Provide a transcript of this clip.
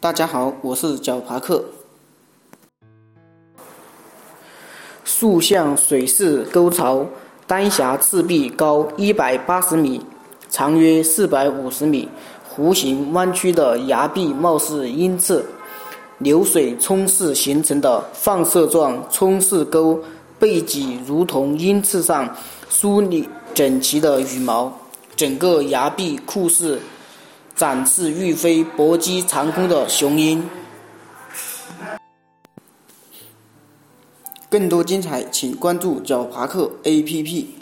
大家好，我是角爬克。竖向水势沟槽，丹霞赤壁高180米，长约450米，弧形弯曲的崖壁貌似鹰翅，流水冲蚀形成的放射状冲刺沟背脊如同鹰翅上梳理整齐的羽毛，整个崖壁酷似展翅欲飞、搏击长空的雄鹰。更多精彩，请关注角爬克 APP。